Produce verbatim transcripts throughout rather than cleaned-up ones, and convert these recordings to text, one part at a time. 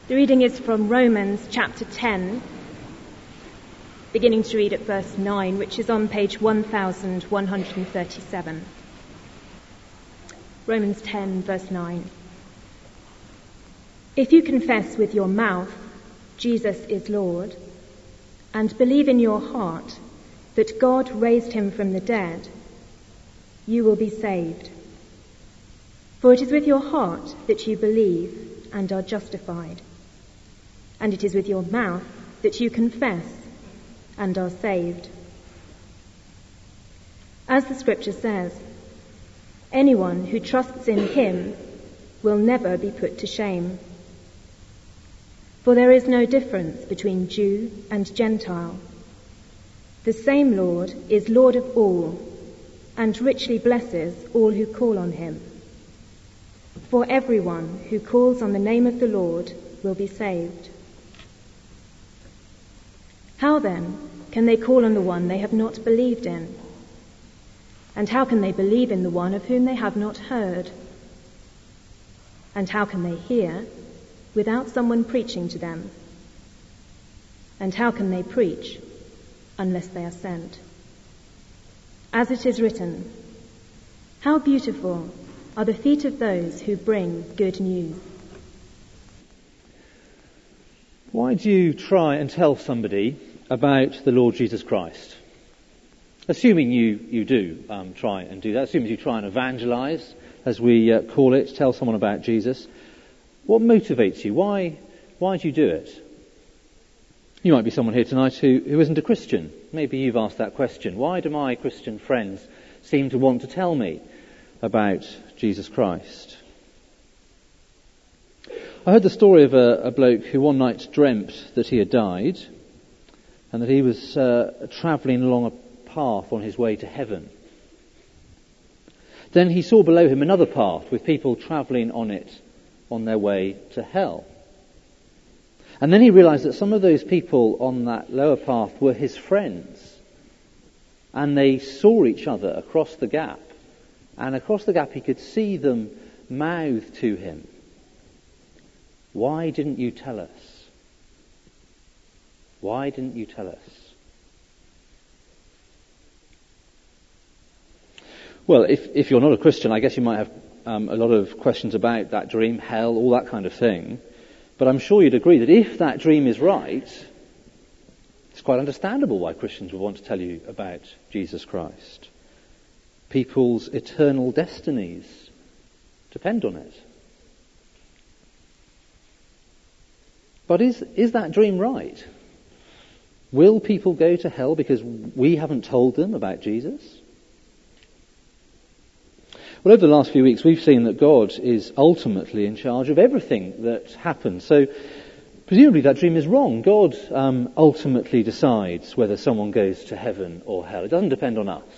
The reading is from Romans chapter ten, beginning to read at verse nine, which is on page one thousand one hundred thirty-seven. Romans ten, verse nine. If you confess with your mouth Jesus is Lord, and believe in your heart that God raised him from the dead, you will be saved. For it is with your heart that you believe and are justified, and it is with your mouth that you confess and are saved. As the scripture says, anyone who trusts in him will never be put to shame. For there is no difference between Jew and Gentile. The same Lord is Lord of all, and richly blesses all who call on him. For everyone who calls on the name of the Lord will be saved. How then can they call on the one they have not believed in? And how can they believe in the one of whom they have not heard? And how can they hear without someone preaching to them? And how can they preach unless they are sent? As it is written, how beautiful are the feet of those who bring good news. Why do you try and tell somebody about the Lord Jesus Christ? Assuming you, you do um, try and do that, assuming you try and evangelize, as we uh, call it, tell someone about Jesus, what motivates you? Why, why do you do it? You might be someone here tonight who, who isn't a Christian. Maybe you've asked that question. Why do my Christian friends seem to want to tell me about Jesus Christ? I heard the story of a, a bloke who one night dreamt that he had died and that he was uh, travelling along a path on his way to heaven. Then he saw below him another path with people travelling on it on their way to hell. And then he realised that some of those people on that lower path were his friends. And they saw each other across the gap. And across the gap he could see them mouth to him, "Why didn't you tell us? Why didn't you tell us?" Well, if, if you're not a Christian, I guess you might have um, a lot of questions about that dream, hell, all that kind of thing. But I'm sure you'd agree that if that dream is right, it's quite understandable why Christians would want to tell you about Jesus Christ. People's eternal destinies depend on it. But is, is that dream right? Will people go to hell because we haven't told them about Jesus? Well, over the last few weeks, we've seen that God is ultimately in charge of everything that happens. So, presumably that dream is wrong. God um, ultimately decides whether someone goes to heaven or hell. It doesn't depend on us.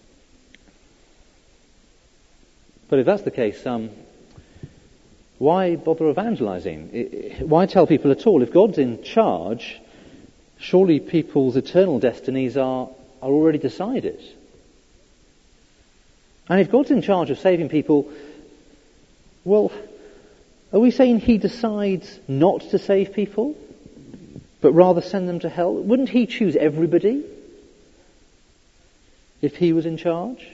But if that's the case, um, why bother evangelizing? Why tell people at all? If God's in charge, surely people's eternal destinies are, are already decided. And if God's in charge of saving people, well, are we saying he decides not to save people, but rather send them to hell? Wouldn't he choose everybody if he was in charge?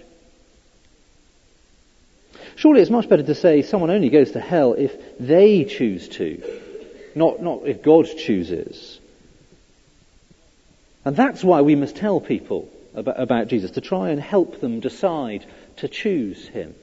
Surely it's much better to say someone only goes to hell if they choose to, not, not if God chooses. And that's why we must tell people about, about Jesus, to try and help them decide to choose him.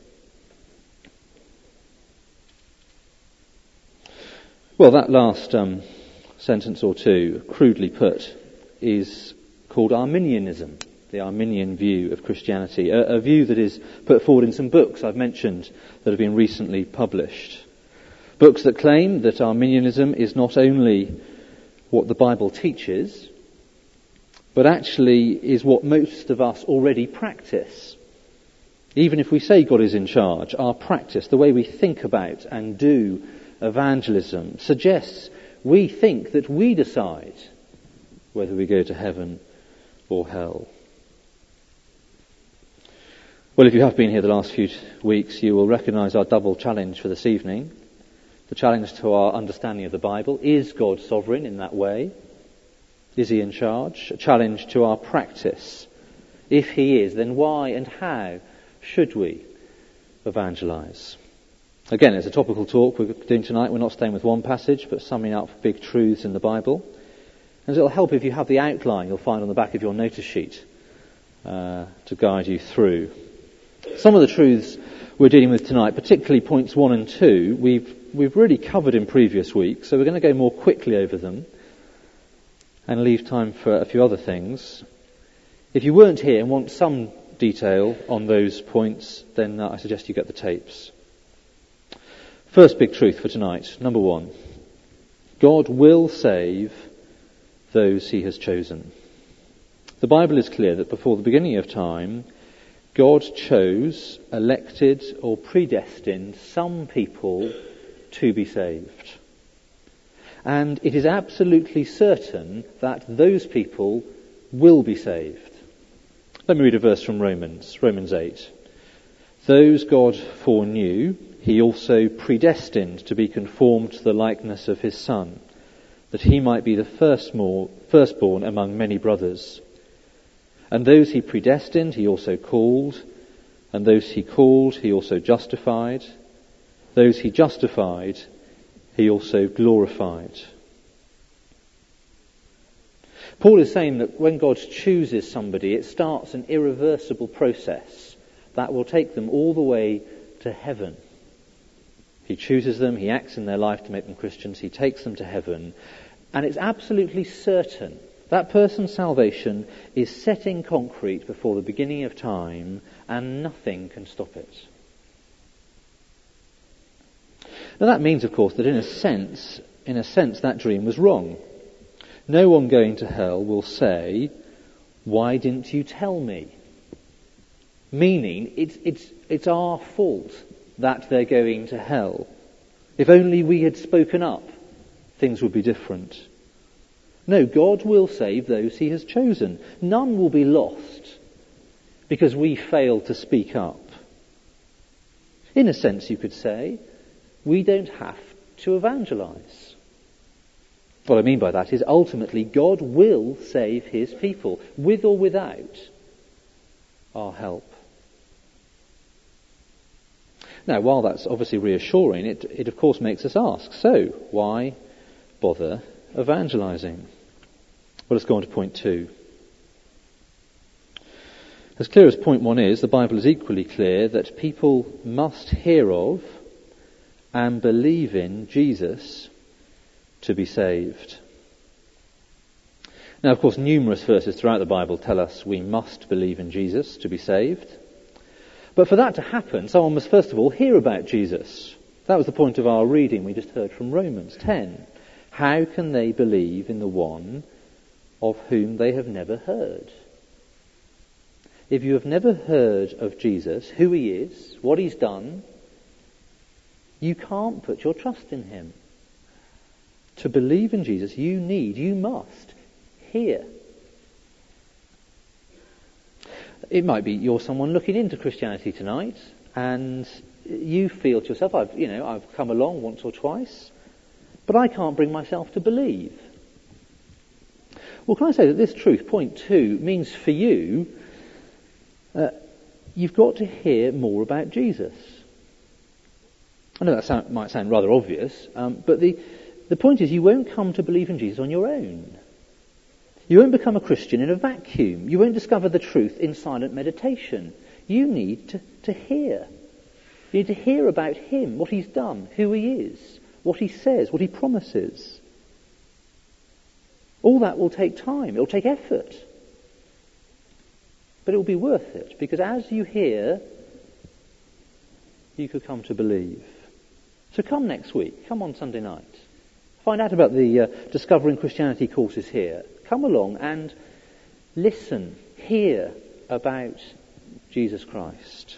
Well, that last um, sentence or two, crudely put, is called Arminianism, the Arminian view of Christianity, a, a view that is put forward in some books I've mentioned that have been recently published. Books that claim that Arminianism is not only what the Bible teaches, but actually is what most of us already practice. Even if we say God is in charge, our practice, the way we think about and do evangelism, suggests we think that we decide whether we go to heaven or hell. Well, if you have been here the last few weeks, you will recognise our double challenge for this evening. The challenge to our understanding of the Bible: is God sovereign in that way? Is he in charge? A challenge to our practice: if he is, then why and how should we evangelize? Again, it's a topical talk we're doing tonight. We're not staying with one passage, but summing up big truths in the Bible. And it'll help if you have the outline you'll find on the back of your notice sheet uh, to guide you through. Some of the truths we're dealing with tonight, particularly points one and two, we've we've really covered in previous weeks, so we're going to go more quickly over them and leave time for a few other things. If you weren't here and want some detail on those points, then uh, I suggest you get the tapes. First big truth for tonight, number one: God will save those he has chosen. The Bible is clear that before the beginning of time, God chose, elected or predestined some people to be saved. And it is absolutely certain that those people will be saved. Let me read a verse from Romans, Romans eight. Those God foreknew, he also predestined to be conformed to the likeness of his Son, that he might be the firstborn among many brothers. And those he predestined, he also called. And those he called, he also justified. Those he justified, he also glorified. Paul is saying that when God chooses somebody, it starts an irreversible process that will take them all the way to heaven. He chooses them, he acts in their life to make them Christians, he takes them to heaven, and it's absolutely certain that person's salvation is set in concrete before the beginning of time, and nothing can stop it. Now that means, of course, that in a sense, in a sense, that dream was wrong. No one going to hell will say, "Why didn't you tell me?" Meaning, it's it's it's our fault that they're going to hell. If only we had spoken up, things would be different. No, God will save those he has chosen. None will be lost because we failed to speak up. In a sense, you could say, we don't have to evangelize. What I mean by that is ultimately God will save his people, with or without our help. Now, while that's obviously reassuring, it, it of course makes us ask, so why bother evangelizing? Well, let's go on to point two. As clear as point one is, the Bible is equally clear that people must hear of and believe in Jesus to be saved. Now, of course, numerous verses throughout the Bible tell us we must believe in Jesus to be saved. But for that to happen, someone must first of all hear about Jesus. That was the point of our reading we just heard from Romans ten. How can they believe in the one of whom they have never heard? If you have never heard of Jesus, who he is, what he's done, you can't put your trust in him. To believe in Jesus, you need, you must hear. It might be you're someone looking into Christianity tonight, and you feel to yourself, I've, you know, I've come along once or twice, but I can't bring myself to believe. Well, can I say that this truth, point two, means for you, uh, you've got to hear more about Jesus. I know that sound, might sound rather obvious, um, but the, the point is you won't come to believe in Jesus on your own. You won't become a Christian in a vacuum. You won't discover the truth in silent meditation. You need to, to hear. You need to hear about him, what he's done, who he is, what he says, what he promises. All that will take time. It will take effort. But it will be worth it, because as you hear, you could come to believe. So come next week. Come on Sunday night. Find out about the uh, Discovering Christianity courses here. Come along and listen, hear about Jesus Christ.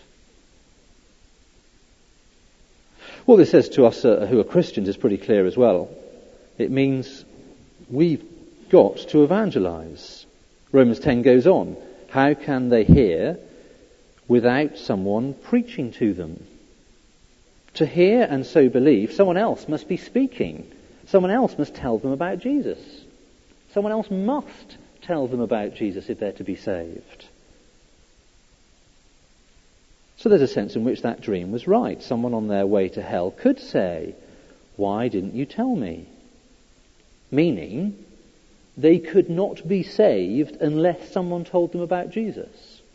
What this says to us uh, who are Christians is pretty clear as well. It means we've got to evangelize. Romans ten goes on. How can they hear without someone preaching to them? To hear and so believe, someone else must be speaking. Someone else must tell them about Jesus. Someone else must tell them about Jesus if they're to be saved. So there's a sense in which that dream was right. Someone on their way to hell could say, "Why didn't you tell me?" Meaning, they could not be saved unless someone told them about Jesus.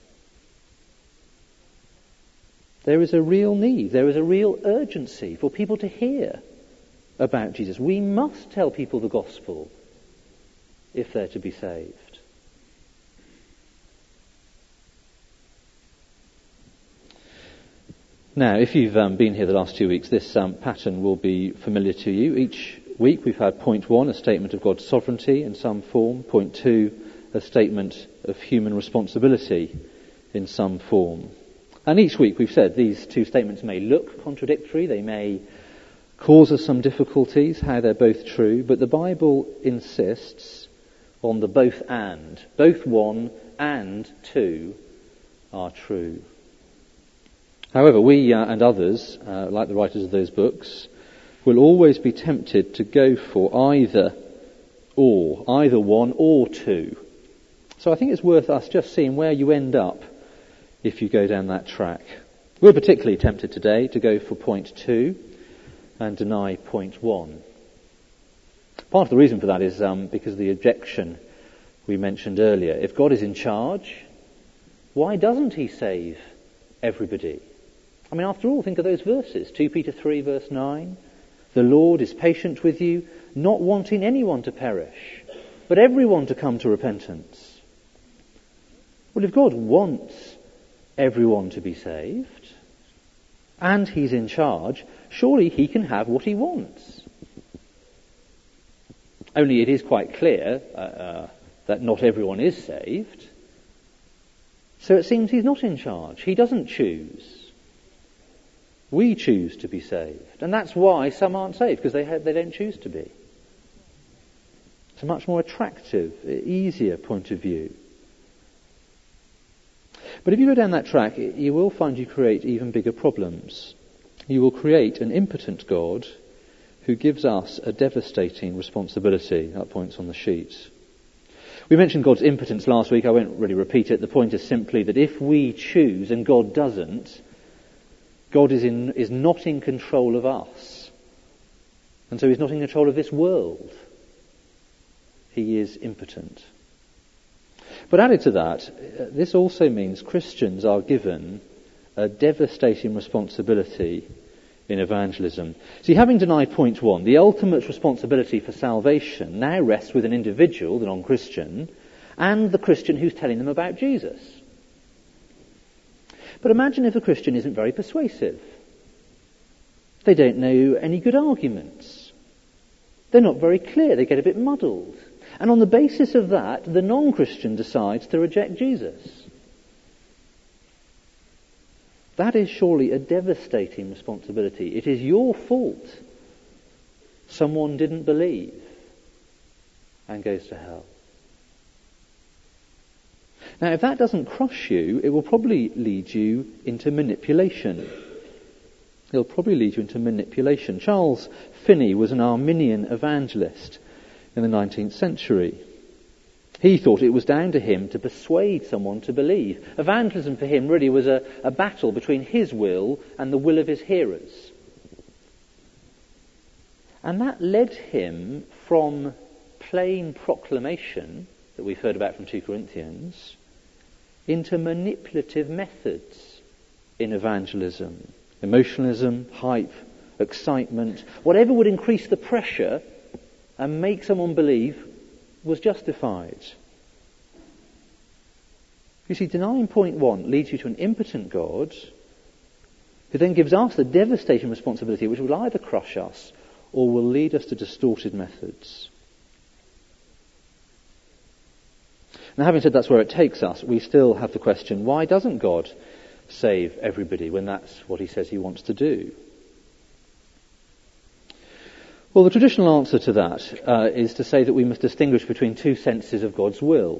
There is a real need, there is a real urgency for people to hear about Jesus. We must tell people the gospel if they're to be saved. Now, if you've um, been here the last two weeks, this um, pattern will be familiar to you. Each week we've had point one, a statement of God's sovereignty in some form. Point two, a statement of human responsibility in some form. And each week we've said these two statements may look contradictory, they may cause us some difficulties, how they're both true, but the Bible insists on the both and. Both one and two are true. However, we uh, and others, uh, like the writers of those books, will always be tempted to go for either or, either one or two. So I think it's worth us just seeing where you end up if you go down that track. We're particularly tempted today to go for point two and deny point one. Part of the reason for that is um, because of the objection we mentioned earlier. If God is in charge, why doesn't he save everybody? I mean, after all, think of those verses. Second Peter three verse nine. The Lord is patient with you, not wanting anyone to perish, but everyone to come to repentance. Well, if God wants everyone to be saved, and he's in charge, surely he can have what he wants. Only it is quite clear uh, uh, that not everyone is saved. So it seems he's not in charge. He doesn't choose. We choose to be saved. And that's why some aren't saved, because they, have, they don't choose to be. It's a much more attractive, easier point of view. But if you go down that track, you will find you create even bigger problems. You will create an impotent God who gives us a devastating responsibility. That point's on the sheet. We mentioned God's impotence last week. I won't really repeat it. The point is simply that if we choose and God doesn't, God is in, is not in control of us. And so he's not in control of this world. He is impotent. But added to that, this also means Christians are given a devastating responsibility in evangelism. See, having denied point one, the ultimate responsibility for salvation now rests with an individual, the non-Christian, and the Christian who's telling them about Jesus. But imagine if a Christian isn't very persuasive. They don't know any good arguments. They're not very clear. They get a bit muddled. And on the basis of that, the non-Christian decides to reject Jesus. That is surely a devastating responsibility. It is your fault someone didn't believe and goes to hell. Now, if that doesn't crush you, it will probably lead you into manipulation. It'll probably lead you into manipulation. Charles Finney was an Arminian evangelist in the nineteenth century. He thought it was down to him to persuade someone to believe. Evangelism for him really was a, a battle between his will and the will of his hearers. And that led him from plain proclamation, that we've heard about from Second Corinthians, into manipulative methods in evangelism. Emotionalism, hype, excitement, whatever would increase the pressure and make someone believe was justified. You see, denying point one leads you to an impotent God who then gives us the devastating responsibility which will either crush us or will lead us to distorted methods. Now, having said that's where it takes us, we still have the question, why doesn't God save everybody when that's what he says he wants to do? Well, the traditional answer to that uh, is to say that we must distinguish between two senses of God's will.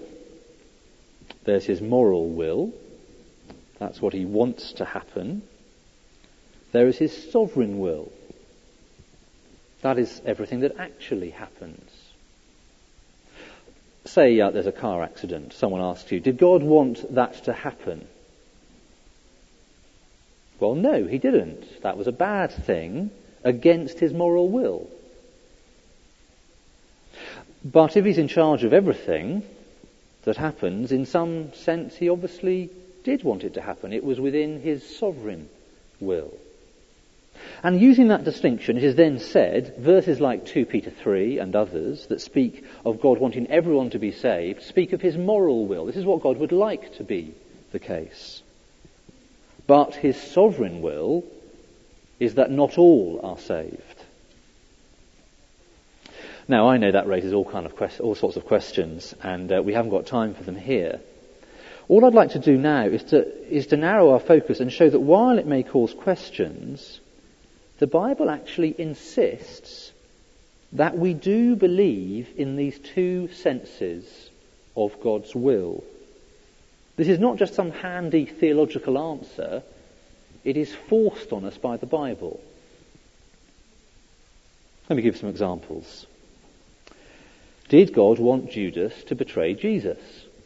There's his moral will. That's what he wants to happen. There is his sovereign will. That is everything that actually happens. Say uh, there's a car accident. Someone asks you, did God want that to happen? Well, no, he didn't. That was a bad thing against his moral will. But if he's in charge of everything that happens, in some sense he obviously did want it to happen. It was within his sovereign will. And using that distinction, it is then said, verses like two Peter three and others that speak of God wanting everyone to be saved, speak of his moral will. This is what God would like to be the case. But his sovereign will is that not all are saved. Now, I know that raises all kind of quest- all sorts of questions, and uh, we haven't got time for them here. All I'd like to do now is to is to narrow our focus and show that while it may cause questions, the Bible actually insists that we do believe in these two senses of God's will. This is not just some handy theological answer. It is forced on us by the Bible. Let me give some examples. Did God want Judas to betray Jesus?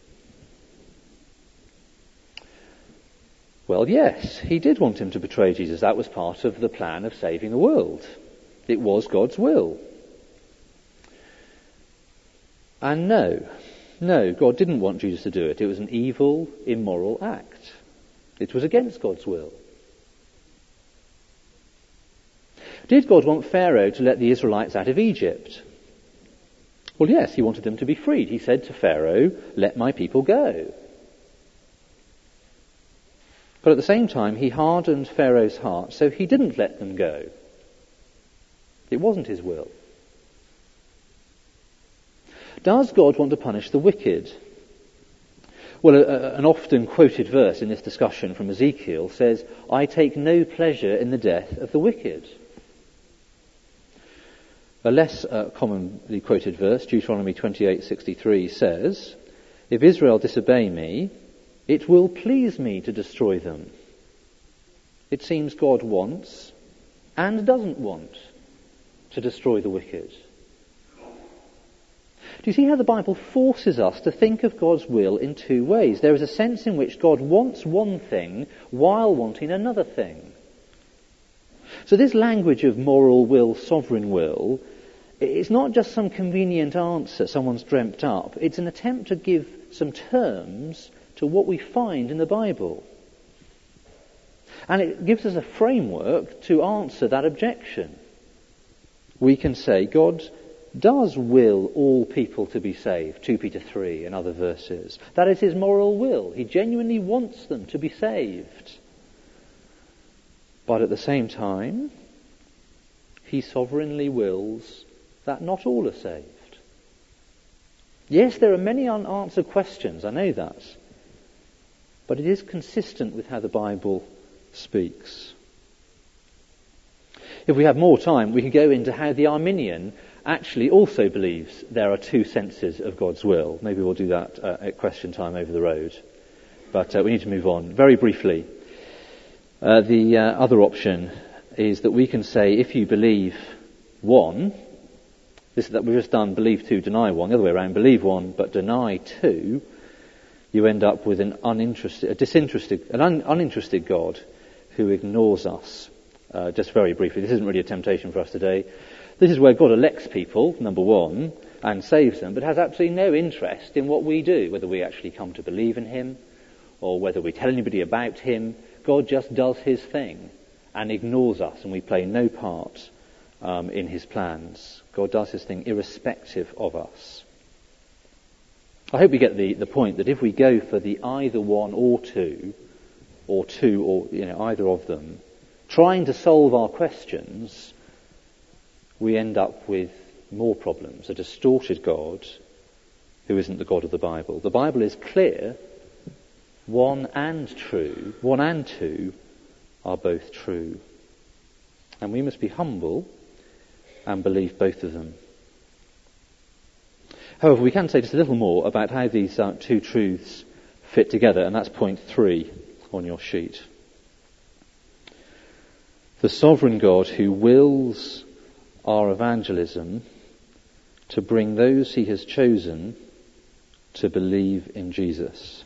Well, yes, he did want him to betray Jesus. That was part of the plan of saving the world. It was God's will. And no, no, God didn't want Judas to do it. It was an evil, immoral act. It was against God's will. Did God want Pharaoh to let the Israelites out of Egypt? Well, yes, he wanted them to be freed. He said to Pharaoh, "Let my people go." But at the same time, he hardened Pharaoh's heart, so he didn't let them go. It wasn't his will. Does God want to punish the wicked? Well, a, a, an often quoted verse in this discussion from Ezekiel says, "I take no pleasure in the death of the wicked." A less uh, commonly quoted verse, Deuteronomy twenty-eight sixty-three, says, "If Israel disobey me, it will please me to destroy them." It seems God wants and doesn't want to destroy the wicked. Do you see how the Bible forces us to think of God's will in two ways? There is a sense in which God wants one thing while wanting another thing. So this language of moral will, sovereign will, it's not just some convenient answer someone's dreamt up. It's an attempt to give some terms to what we find in the Bible. And it gives us a framework to answer that objection. We can say God does will all people to be saved, two Peter three and other verses. That is his moral will. He genuinely wants them to be saved. But at the same time, he sovereignly wills that not all are saved. Yes, there are many unanswered questions, I know that. But it is consistent with how the Bible speaks. If we have more time, we could go into how the Arminian actually also believes there are two senses of God's will. Maybe we'll do that uh, at question time over the road. But uh, we need to move on. Very briefly, uh, the uh, other option is that we can say if you believe one, this that we've just done, believe two, deny one, the other way around, believe one but deny two, you end up with an uninterested, a disinterested, an un, uninterested God who ignores us. Uh, just very briefly, this isn't really a temptation for us today. This is where God elects people, number one, and saves them, but has absolutely no interest in what we do, whether we actually come to believe in him or whether we tell anybody about him. God just does his thing and ignores us, and we play no part um, in his plans. God does his thing irrespective of us. I hope we get the, the point that if we go for the either one or two, or two or you know either of them, trying to solve our questions, we end up with more problems, a distorted God who isn't the God of the Bible. The Bible is clear, one and true, one and two are both true. And we must be humble and believe both of them. However, we can say just a little more about how these uh, two truths fit together, and that's point three on your sheet. The sovereign God who wills our evangelism to bring those he has chosen to believe in Jesus.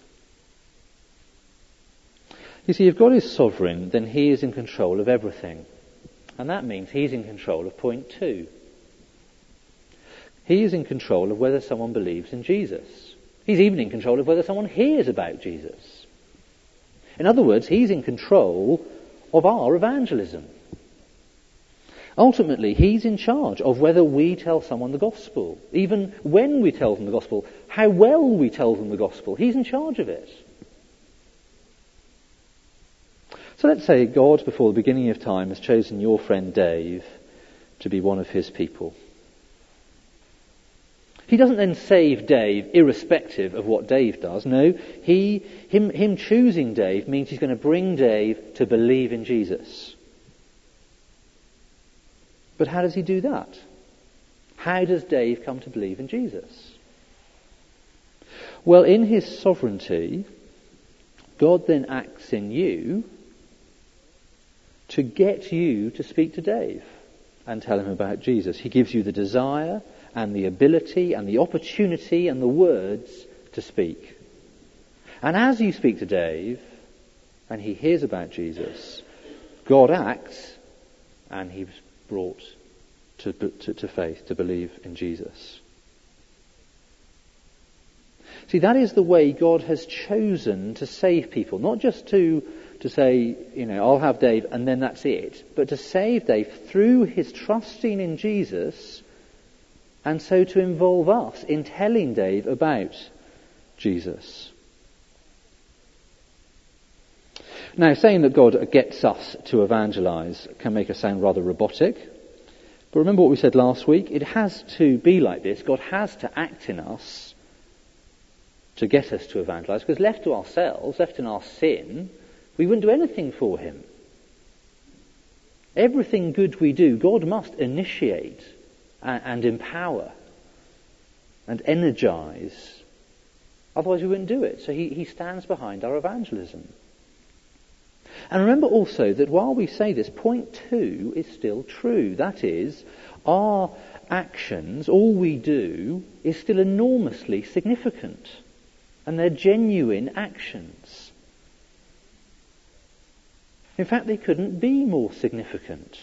You see, if God is sovereign, then he is in control of everything. And that means he's in control of point two. He is in control of whether someone believes in Jesus. He's even in control of whether someone hears about Jesus. In other words, he's in control of our evangelism. Ultimately, he's in charge of whether we tell someone the gospel. Even when we tell them the gospel, how well we tell them the gospel. He's in charge of it. So let's say God, before the beginning of time, has chosen your friend Dave to be one of his people. He doesn't then save Dave irrespective of what Dave does. No, he, him, him choosing Dave means he's going to bring Dave to believe in Jesus. But how does he do that? How does Dave come to believe in Jesus? Well, in his sovereignty, God then acts in you to get you to speak to Dave and tell him about Jesus. He gives you the desire and the ability and the opportunity and the words to speak. And as you speak to Dave and he hears about Jesus, God acts and he's brought to, to, to faith, to believe in Jesus. See, that is the way God has chosen to save people. Not just to, to say, you know, I'll have Dave and then that's it. But to save Dave through his trusting in Jesus, and so to involve us in telling Dave about Jesus. Now, saying that God gets us to evangelize can make us sound rather robotic. But remember what we said last week? It has to be like this. God has to act in us to get us to evangelize. Because left to ourselves, left in our sin, we wouldn't do anything for him. Everything good we do, God must initiate and, and empower and energize. Otherwise we wouldn't do it. So he, he stands behind our evangelism. And remember also that while we say this, point two is still true. That is, our actions, all we do, is still enormously significant. And they're genuine actions. In fact, they couldn't be more significant.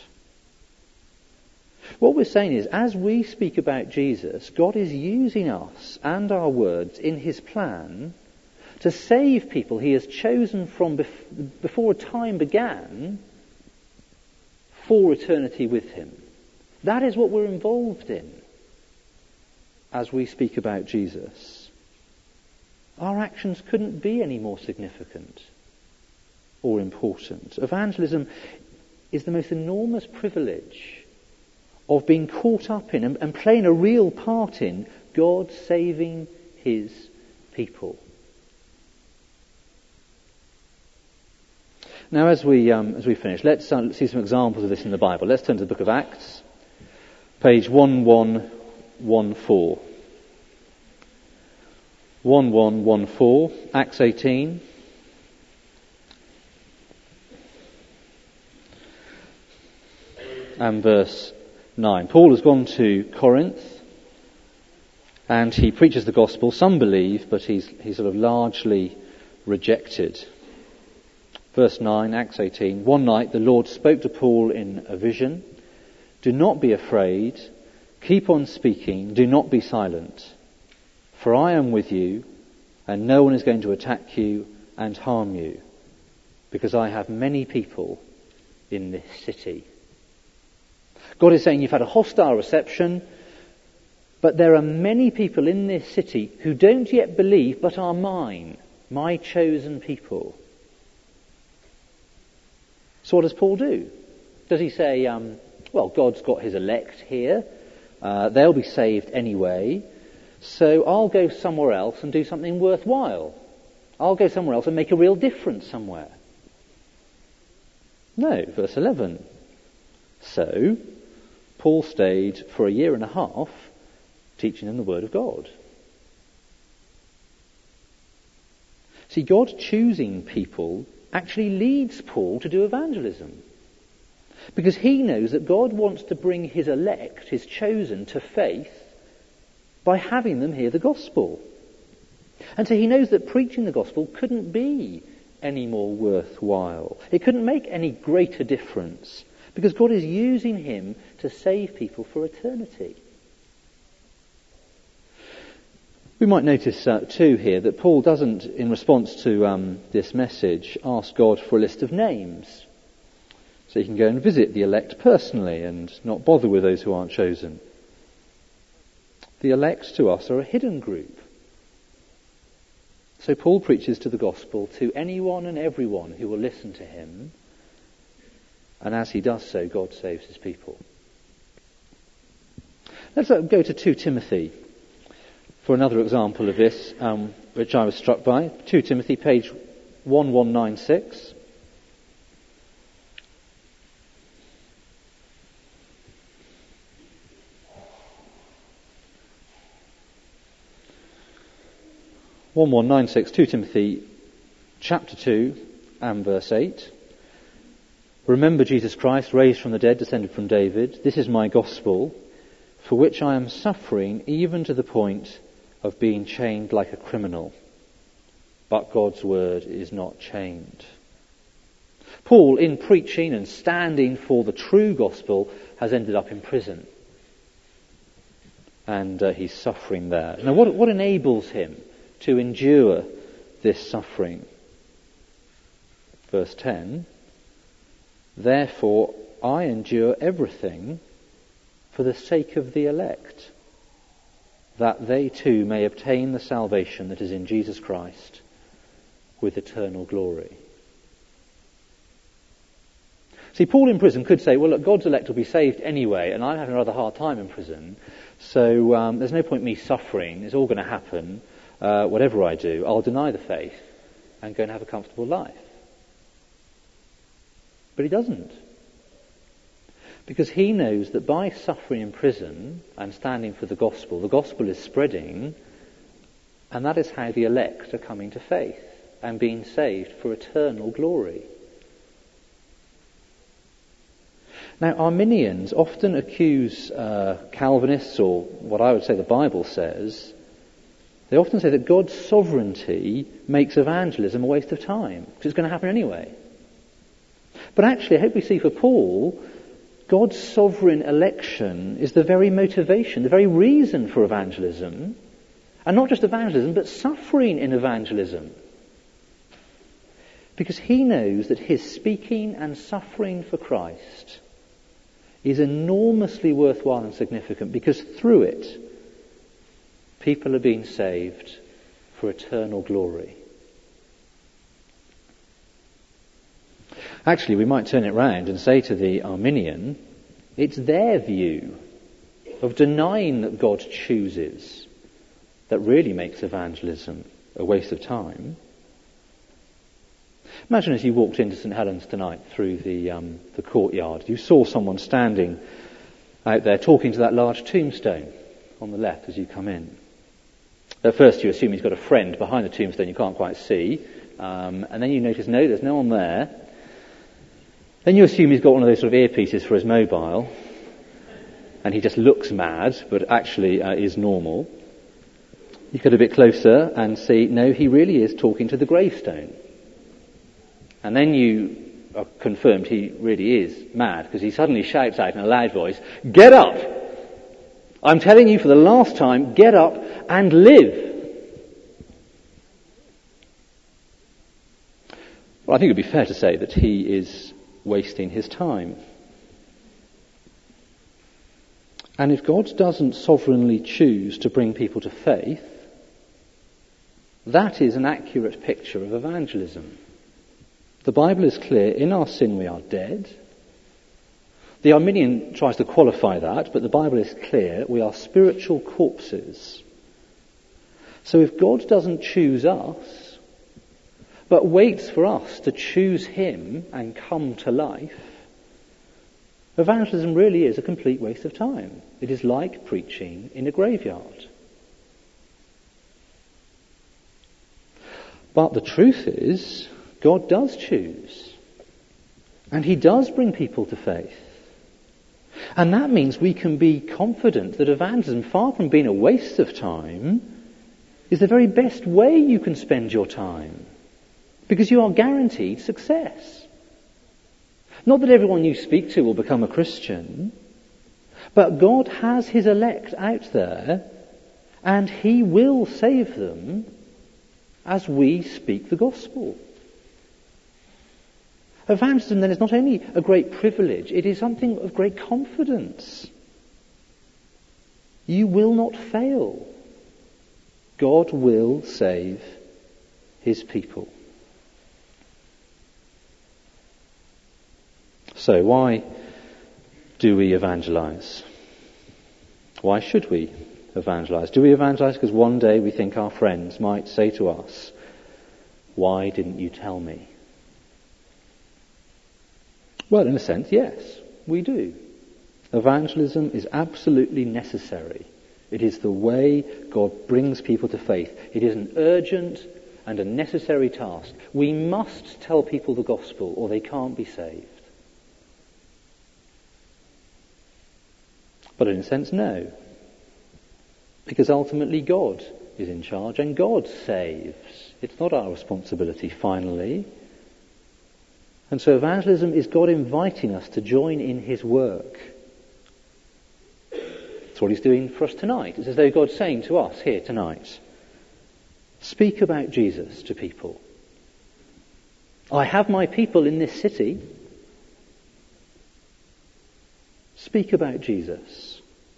What we're saying is, as we speak about Jesus, God is using us and our words in his plan to save people he has chosen from bef- before time began for eternity with him. That is what we're involved in as we speak about Jesus. Our actions couldn't be any more significant or important. Evangelism is the most enormous privilege of being caught up in and, and playing a real part in God saving his people. Now, as we um, as we finish, let's uh, see some examples of this in the Bible. Let's turn to the book of Acts, page one one one four. one one one four, Acts eighteen. And verse nine. Paul has gone to Corinth and he preaches the gospel. Some believe, but he's, he's sort of largely rejected. Verse nine, Acts eighteen. One night the Lord spoke to Paul in a vision. Do not be afraid. Keep on speaking. Do not be silent. For I am with you, and no one is going to attack you and harm you, because I have many people in this city. God is saying you've had a hostile reception, but there are many people in this city who don't yet believe, but are mine, my chosen people. So what does Paul do? Does he say, um, well, God's got his elect here, uh, they'll be saved anyway, so I'll go somewhere else and do something worthwhile. I'll go somewhere else and make a real difference somewhere. No, verse eleven. So, Paul stayed for a year and a half teaching them the Word of God. See, God choosing people actually leads Paul to do evangelism. Because he knows that God wants to bring his elect, his chosen, to faith by having them hear the gospel. And so he knows that preaching the gospel couldn't be any more worthwhile. It couldn't make any greater difference, because God is using him to save people for eternity. We might notice uh, too here that Paul doesn't, in response to um, this message, ask God for a list of names, so he can go and visit the elect personally and not bother with those who aren't chosen. The elect to us are a hidden group. So Paul preaches to the gospel to anyone and everyone who will listen to him, and as he does so, God saves his people. Let's uh, go to Second Timothy for another example of this, um, which I was struck by. Second Timothy, page eleven ninety-six. eleven ninety-six, Second Timothy chapter two and verse eight. Remember Jesus Christ, raised from the dead, descended from David. This is my gospel, for which I am suffering even to the point of being chained like a criminal. But God's word is not chained. Paul, in preaching and standing for the true gospel, has ended up in prison. And uh, he's suffering there. Now, what, what enables him to endure this suffering? Verse ten, therefore I endure everything for the sake of the elect, that they too may obtain the salvation that is in Jesus Christ with eternal glory. See, Paul in prison could say, well, look, God's elect will be saved anyway, and I'm having a rather hard time in prison, so um, there's no point me suffering. It's all going to happen. Uh, whatever I do, I'll deny the faith and go and have a comfortable life. But he doesn't. Because he knows that by suffering in prison and standing for the gospel, the gospel is spreading, and that is how the elect are coming to faith and being saved for eternal glory. Now, Arminians often accuse uh, Calvinists, or what I would say the Bible says, they often say that God's sovereignty makes evangelism a waste of time, because it's going to happen anyway. But actually, I hope we see for Paul, God's sovereign election is the very motivation, the very reason for evangelism, and not just evangelism, but suffering in evangelism. Because he knows that his speaking and suffering for Christ is enormously worthwhile and significant, because through it, people are being saved for eternal glory. Actually, we might turn it round and say to the Arminian, it's their view of denying that God chooses that really makes evangelism a waste of time. Imagine as you walked into St Helens tonight through the um, the courtyard, you saw someone standing out there talking to that large tombstone on the left as you come in. At first you assume he's got a friend behind the tombstone you can't quite see, um, and then you notice, no, there's no one there. Then you assume he's got one of those sort of earpieces for his mobile, and he just looks mad, but actually uh, is normal. You get a bit closer and see, no, he really is talking to the gravestone. And then you are confirmed he really is mad, because he suddenly shouts out in a loud voice, "Get up! I'm telling you for the last time, get up and live." Well, I think it would be fair to say that he is wasting his time. And if God doesn't sovereignly choose to bring people to faith, that is an accurate picture of evangelism. The Bible is clear, in our sin we are dead. The Arminian tries to qualify that, but the Bible is clear, we are spiritual corpses. So if God doesn't choose us, but waits for us to choose him and come to life, evangelism really is a complete waste of time. It is like preaching in a graveyard. But the truth is, God does choose. And he does bring people to faith. And that means we can be confident that evangelism, far from being a waste of time, is the very best way you can spend your time. Because you are guaranteed success. Not that everyone you speak to will become a Christian, but God has his elect out there, and he will save them as we speak the gospel. Evangelism then is not only a great privilege, it is something of great confidence. You will not fail. God will save his people. So why do we evangelize? Why should we evangelize? Do we evangelize because one day we think our friends might say to us, "Why didn't you tell me?" Well, in a sense, yes, we do. Evangelism is absolutely necessary. It is the way God brings people to faith. It is an urgent and a necessary task. We must tell people the gospel or they can't be saved. But in a sense, no. Because ultimately God is in charge and God saves. It's not our responsibility, finally. And so evangelism is God inviting us to join in his work. That's what he's doing for us tonight. It's as though God's saying to us here tonight, speak about Jesus to people. I have my people in this city. Speak about Jesus.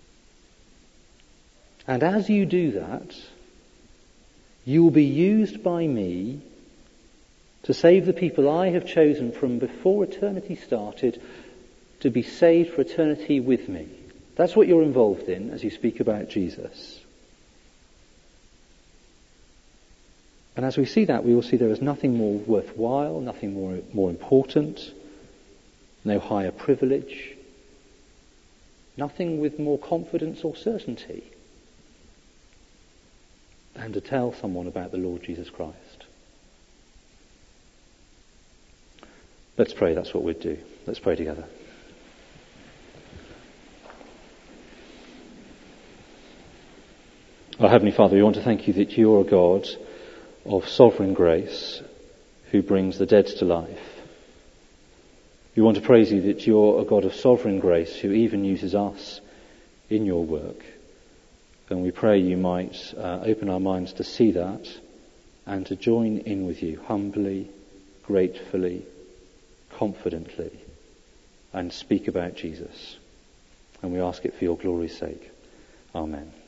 And as you do that, you will be used by me to save the people I have chosen from before eternity started to be saved for eternity with me. That's what you're involved in as you speak about Jesus. And as we see that, we will see there is nothing more worthwhile, nothing more, more important, no higher privilege, nothing with more confidence or certainty than to tell someone about the Lord Jesus Christ. Let's pray, that's what we'd do. Let's pray together. Our Heavenly Father, we want to thank you that you are a God of sovereign grace who brings the dead to life. We want to praise you that you're a God of sovereign grace who even uses us in your work. And we pray you might uh, open our minds to see that and to join in with you humbly, gratefully, confidently, and speak about Jesus. And we ask it for your glory's sake. Amen.